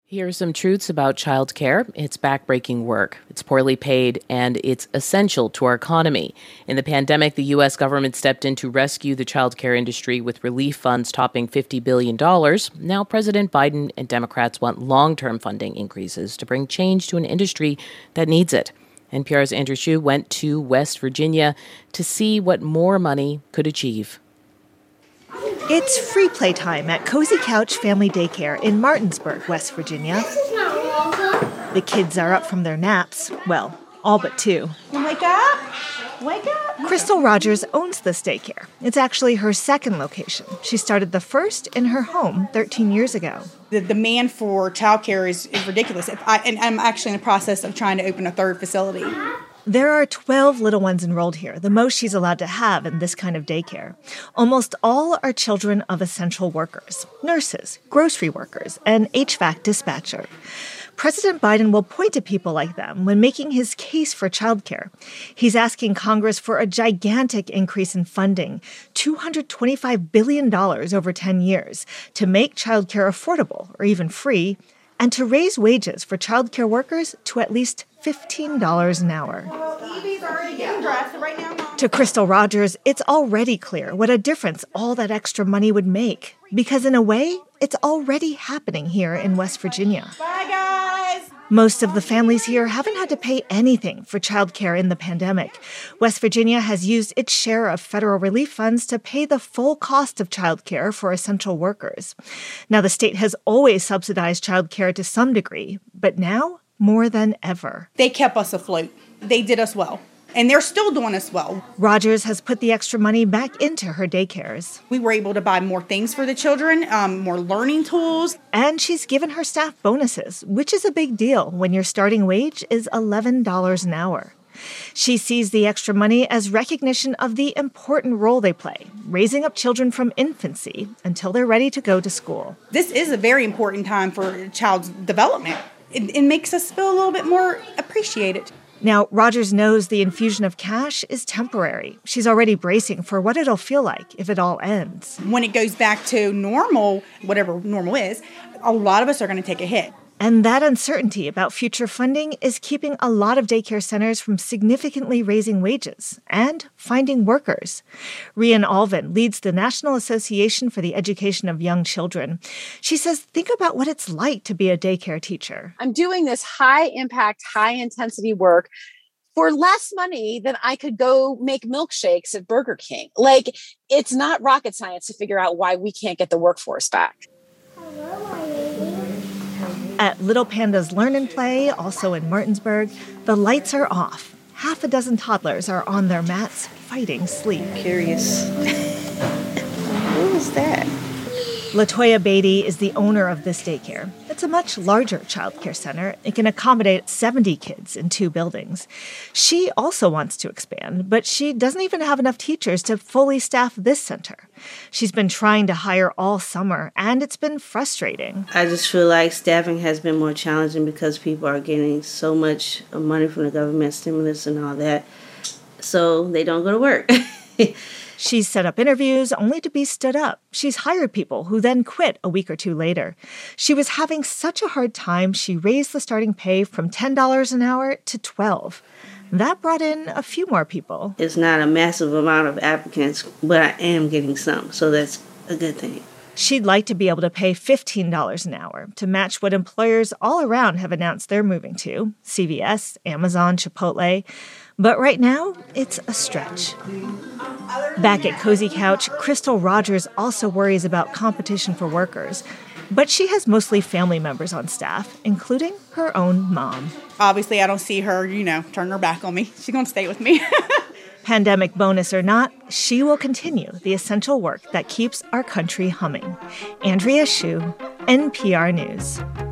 Here are some truths about childcare. It's backbreaking work. It's poorly paid, and it's essential to our economy. In the pandemic, the U.S. government stepped in to rescue the childcare industry with relief funds topping $50 billion. Now, President Biden and Democrats want long-term funding increases to bring change to an industry that needs it. NPR's Andrew Hsu went to West Virginia to see what more money could achieve. It's free playtime at Cozy Couch Family Daycare in Martinsburg, West Virginia. The kids are up from their naps. Well, all but two. Wake up! Wake up! Crystal Rogers owns this daycare. It's actually her second location. She started the first in her home 13 years ago. The demand for childcare is ridiculous. And I'm actually in the process of trying to open a third facility. There are 12 little ones enrolled here, the most she's allowed to have in this kind of daycare. Almost all are children of essential workers, nurses, grocery workers, and HVAC dispatcher. President Biden will point to people like them when making his case for childcare. He's asking Congress for a gigantic increase in funding, $225 billion over 10 years, to make childcare affordable or even free, and to raise wages for childcare workers to at least $15 an hour. Well, Evie's already getting dressed right now, Mom. To Crystal Rogers, it's already clear what a difference all that extra money would make. Because in a way, it's already happening here in West Virginia. Bye, guys! Most of the families here haven't had to pay anything for childcare in the pandemic. West Virginia has used its share of federal relief funds to pay the full cost of childcare for essential workers. Now, the state has always subsidized childcare to some degree, but now more than ever. They kept us afloat. They did us well. And they're still doing us well. Rogers has put the extra money back into her daycares. We were able to buy more things for the children, more learning tools. And she's given her staff bonuses, which is a big deal when your starting wage is $11 an hour. She sees the extra money as recognition of the important role they play, raising up children from infancy until they're ready to go to school. This is a very important time for a child's development. It makes us feel a little bit more appreciated. Now, Rogers knows the infusion of cash is temporary. She's already bracing for what it'll feel like if it all ends. When it goes back to normal, whatever normal is, a lot of us are going to take a hit. And that uncertainty about future funding is keeping a lot of daycare centers from significantly raising wages and finding workers. Rian Alvin leads the National Association for the Education of Young Children. She says, think about what it's like to be a daycare teacher. I'm doing this high-impact, high-intensity work for less money than I could go make milkshakes at Burger King. Like, it's not rocket science to figure out why we can't get the workforce back. At Little Pandas Learn and Play, also in Martinsburg, the lights are off. Half a dozen toddlers are on their mats fighting sleep. Curious. Who is that? Latoya Beatty is the owner of this daycare. It's a much larger childcare center. It can accommodate 70 kids in 2 buildings. She also wants to expand, but she doesn't even have enough teachers to fully staff this center. She's been trying to hire all summer, and it's been frustrating. I just feel like staffing has been more challenging because people are getting so much money from the government, stimulus and all that, so they don't go to work. She's set up interviews only to be stood up. She's hired people who then quit a week or 2 later. She was having such a hard time, she raised the starting pay from $10 an hour to $12. That brought in a few more people. It's not a massive amount of applicants, but I am getting some, so that's a good thing. She'd like to be able to pay $15 an hour to match what employers all around have announced they're moving to, CVS, Amazon, Chipotle. But right now, it's a stretch. Back at Cozy Couch, Crystal Rogers also worries about competition for workers. But she has mostly family members on staff, including her own mom. Obviously, I don't see her, turn her back on me. She's going to stay with me. Pandemic bonus or not, she will continue the essential work that keeps our country humming. Andrea Hsu, NPR News.